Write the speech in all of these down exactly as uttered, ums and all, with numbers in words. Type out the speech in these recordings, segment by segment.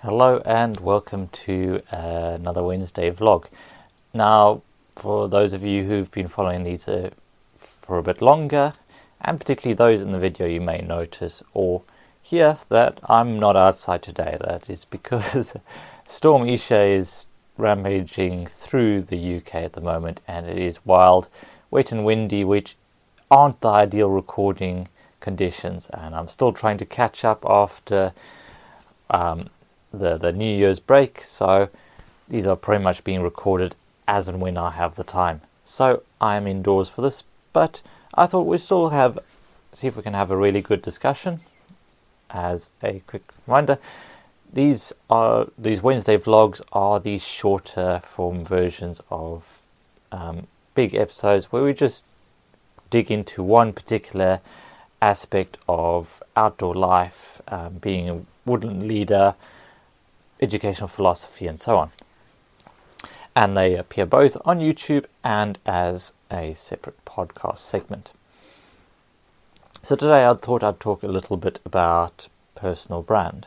Hello and welcome to uh, another Wednesday vlog. Now, for those of you who've been following these uh, for a bit longer, and particularly those in the video, you may notice or hear that I'm not outside today. That is because Storm Isha is rampaging through the U K at the moment, and it is wild, wet and windy, which aren't the ideal recording conditions, and I'm still trying to catch up after um, the, the New Year's break, so these are pretty much being recorded as and when I have the time. So I am indoors for this, but I thought we'd still have, see if we can have a really good discussion. As a quick reminder, these are these Wednesday vlogs are these shorter form versions of um, big episodes where we just dig into one particular aspect of outdoor life, um, being a woodland leader, educational philosophy, and so on. And they appear both on YouTube and as a separate podcast segment. So today I thought I'd talk a little bit about personal brand.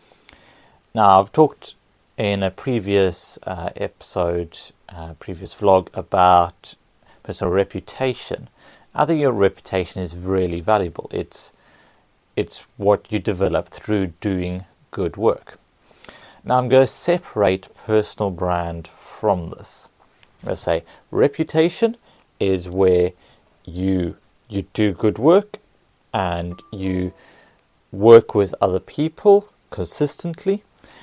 Now, I've talked in a previous uh, episode, uh, previous vlog, about personal reputation. I think your reputation is really valuable. It's it's what you develop through doing good work. Now I'm going to separate personal brand from this. Let's say reputation is where you you do good work and you work with other people consistently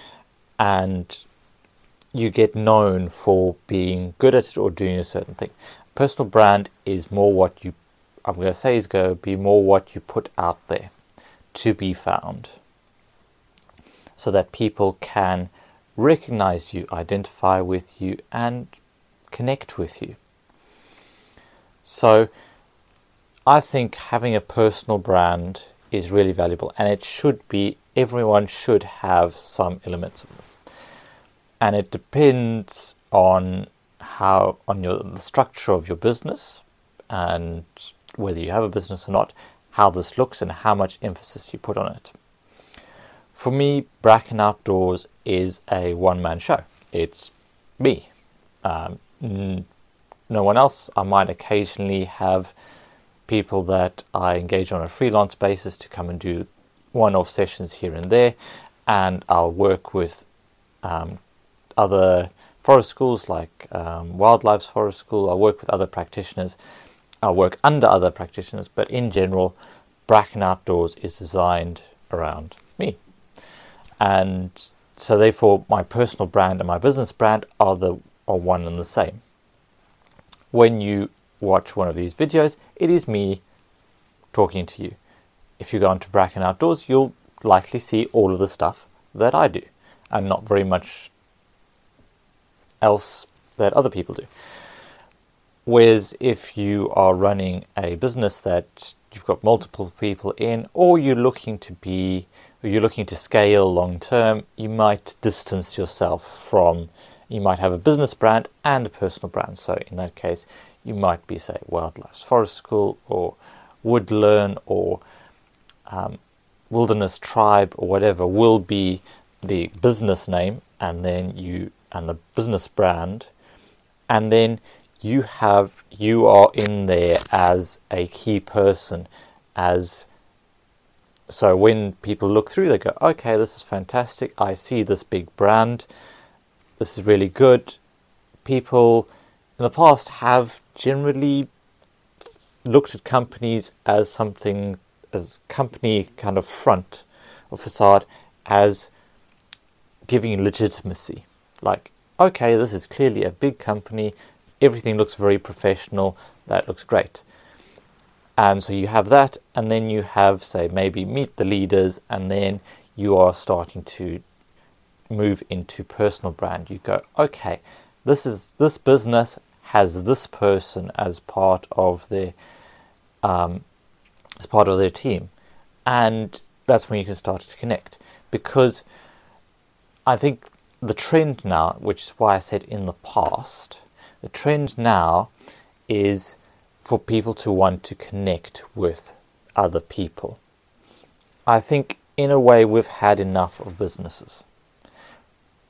and you get known for being good at it or doing a certain thing. Personal brand is more what you, I'm going to say is going to be more what you put out there to be found, so that people can recognize you, identify with you, and connect with you. So I think having a personal brand is really valuable, and it should be, everyone should have some elements of this. And it depends on how, on your the structure of your business, and whether you have a business or not, how this looks and how much emphasis you put on it. For me, Bracken Outdoors is a one-man show. It's me. Um, n- no one else. I might occasionally have people that I engage on a freelance basis to come and do one-off sessions here and there, and I'll work with um, other forest schools like um, Wildlife's Forest School. I'll work with other practitioners. I'll work under other practitioners, but in general, Bracken Outdoors is designed around me. And so therefore my personal brand and my business brand are the are one and the same. When you watch one of these videos, it is me talking to you. If you go onto Bracken Outdoors, you'll likely see all of the stuff that I do and not very much else that other people do. Whereas if you are running a business that you've got multiple people in, or you're looking to be you're looking to scale long term, you might distance yourself from, you might have a business brand and a personal brand. So in that case, you might be, say, Wildlife's Forest School or Woodlearn or um, Wilderness Tribe or whatever will be the business name, and then you, and the business brand, and then you have, you are in there as a key person, as so when people look through, they go, okay, this is fantastic. I see this big brand. This is really good. People in the past have generally looked at companies as something, as company kind of front or facade, as giving legitimacy. Like, okay, this is clearly a big company. Everything looks very professional. That looks great. And so you have that, and then you have, say, maybe meet the leaders, and then you are starting to move into personal brand. You go, okay, this is this business has this person as part of their um, as part of their team, and that's when you can start to connect. Because I think the trend now, which is why I said in the past, the trend now is for people to want to connect with other people. I think in a way we've had enough of businesses.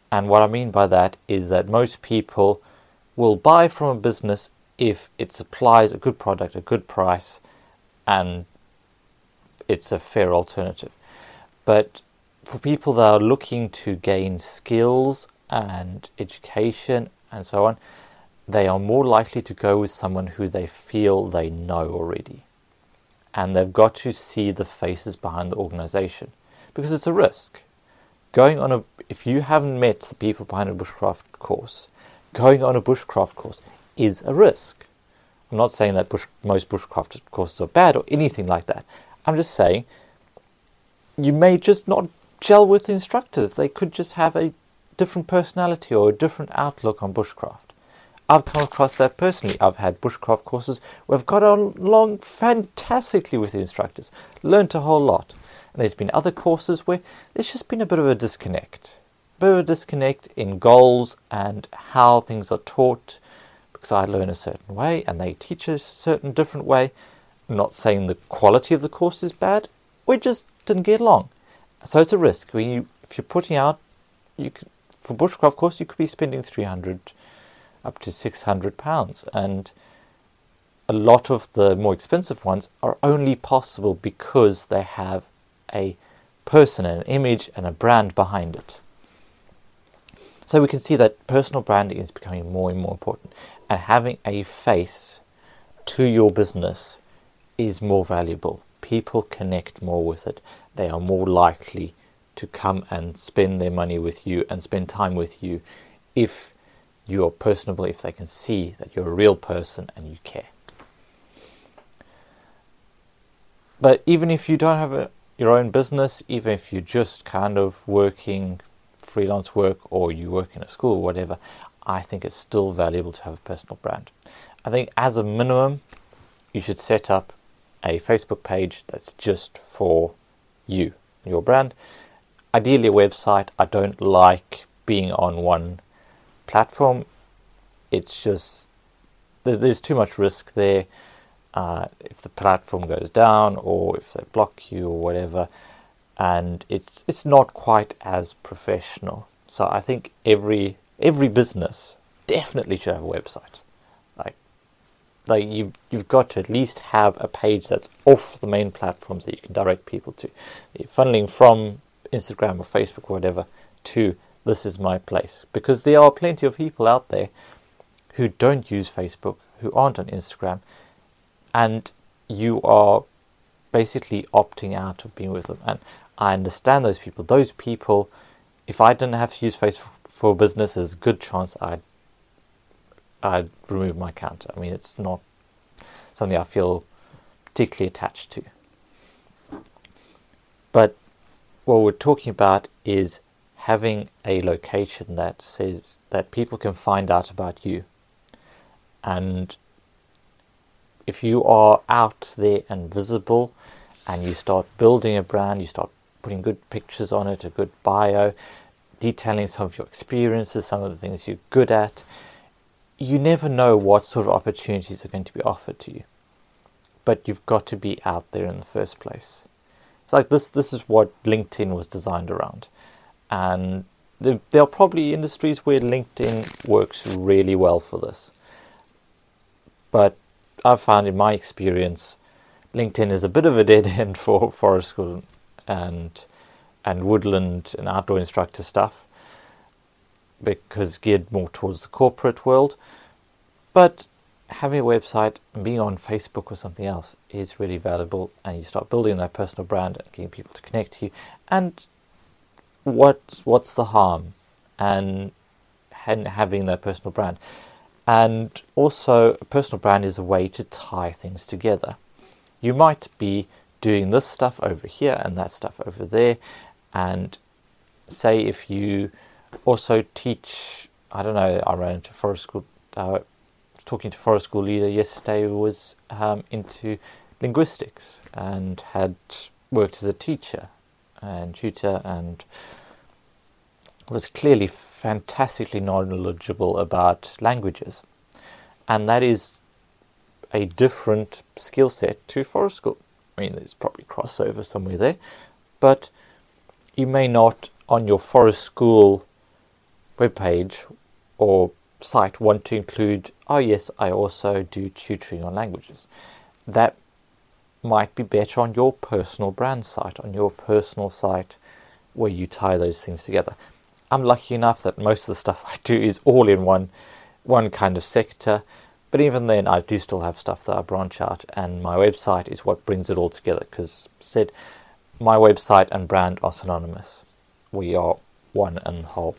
And what I mean by that is that most people will buy from a business if it supplies a good product, a good price, and it's a fair alternative. But for people that are looking to gain skills and education and so on, they are more likely to go with someone who they feel they know already. And they've got to see the faces behind the organization, because it's a risk. Going on a, if you haven't met the people behind a bushcraft course, going on a bushcraft course is a risk. I'm not saying that bush, most bushcraft courses are bad or anything like that. I'm just saying you may just not gel with the instructors. They could just have a different personality or a different outlook on bushcraft. I've come across that personally. I've had bushcraft courses where I've got along fantastically with the instructors, learned a whole lot. And there's been other courses where there's just been a bit of a disconnect. A bit of a disconnect in goals and how things are taught, because I learn a certain way and they teach a certain different way. I'm not saying the quality of the course is bad, we just didn't get along. So it's a risk. When you, if you're putting out, you could, for bushcraft course, you could be spending three hundred up to six hundred pounds, and a lot of the more expensive ones are only possible because they have a person, an image and a brand behind it. So we can see that personal branding is becoming more and more important, and having a face to your business is more valuable. People connect more with it. They are more likely to come and spend their money with you and spend time with you if you are personable, if they can see that you're a real person and you care. But even if you don't have a, your own business, even if you're just kind of working freelance work or you work in a school or whatever, I think it's still valuable to have a personal brand. I think as a minimum, you should set up a Facebook page that's just for you, your brand. Ideally a website. I don't like being on one platform. It's just, there's too much risk there. Uh, if the platform goes down or if they block you or whatever, and it's it's not quite as professional. So I think every every business definitely should have a website. Like like you you've got to at least have a page that's off the main platforms that you can direct people to. You're funneling from Instagram or Facebook or whatever to this is my place, because there are plenty of people out there who don't use Facebook, who aren't on Instagram, and you are basically opting out of being with them. And I understand those people. Those people, if I didn't have to use Facebook for business, there's a good chance I'd I'd remove my account. I mean, it's not something I feel particularly attached to. But what we're talking about is having a location that says that people can find out about you. And if you are out there and visible and you start building a brand, you start putting good pictures on it, a good bio, detailing some of your experiences, some of the things you're good at, you never know what sort of opportunities are going to be offered to you. But you've got to be out there in the first place. It's like this, this is what LinkedIn was designed around. And there, there are probably industries where LinkedIn works really well for this. But I've found in my experience, LinkedIn is a bit of a dead end for forest school and and woodland and outdoor instructor stuff, because geared more towards the corporate world. But having a website and being on Facebook or something else is really valuable, and you start building that personal brand and getting people to connect to you. And what's what's the harm and having that personal brand? And also, a personal brand is a way to tie things together. You might be doing this stuff over here and that stuff over there, and say if you also teach, I don't know, I ran into forest school, uh, talking to forest school leader yesterday who was um, into linguistics and had worked as a teacher and tutor and was clearly fantastically knowledgeable about languages. And that is a different skill set to forest school. I mean, there's probably crossover somewhere there, but you may not on your forest school web page or site want to include, oh yes, I also do tutoring on languages. That might be better on your personal brand site, on your personal site where you tie those things together. I'm lucky enough that most of the stuff I do is all in one one kind of sector, but even then I do still have stuff that I branch out, and my website is what brings it all together, because said my website and brand are synonymous. We are one and whole.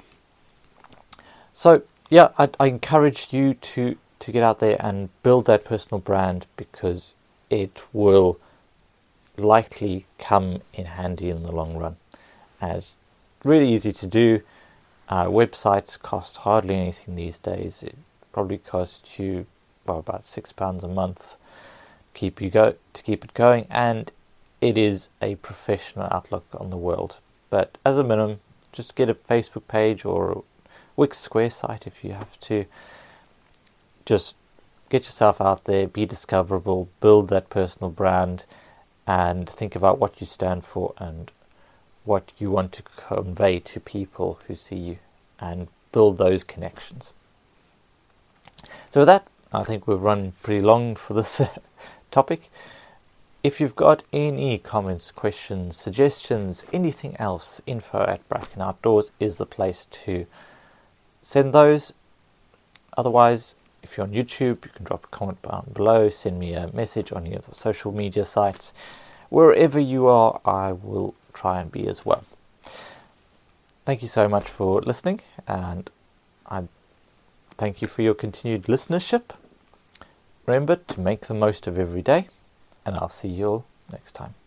So yeah, I, I encourage you to to get out there and build that personal brand, because it will likely come in handy in the long run. As really easy to do. Uh, websites cost hardly anything these days. It probably costs you well, about six pounds a month keep you go to keep it going, and it is a professional outlook on the world. But as a minimum, just get a Facebook page or a Wix Square site if you have to. Just get yourself out there, be discoverable, build that personal brand, and think about what you stand for and what you want to convey to people who see you, and build those connections. So with that, I think we've run pretty long for this topic. If you've got any comments, questions, suggestions, anything else, info at Bracken Outdoors is the place to send those. Otherwise, if you're on YouTube, you can drop a comment down below, send me a message on any of the social media sites. Wherever you are, I will try and be as well. Thank you so much for listening, and I thank you for your continued listenership. Remember to make the most of every day, and I'll see you all next time.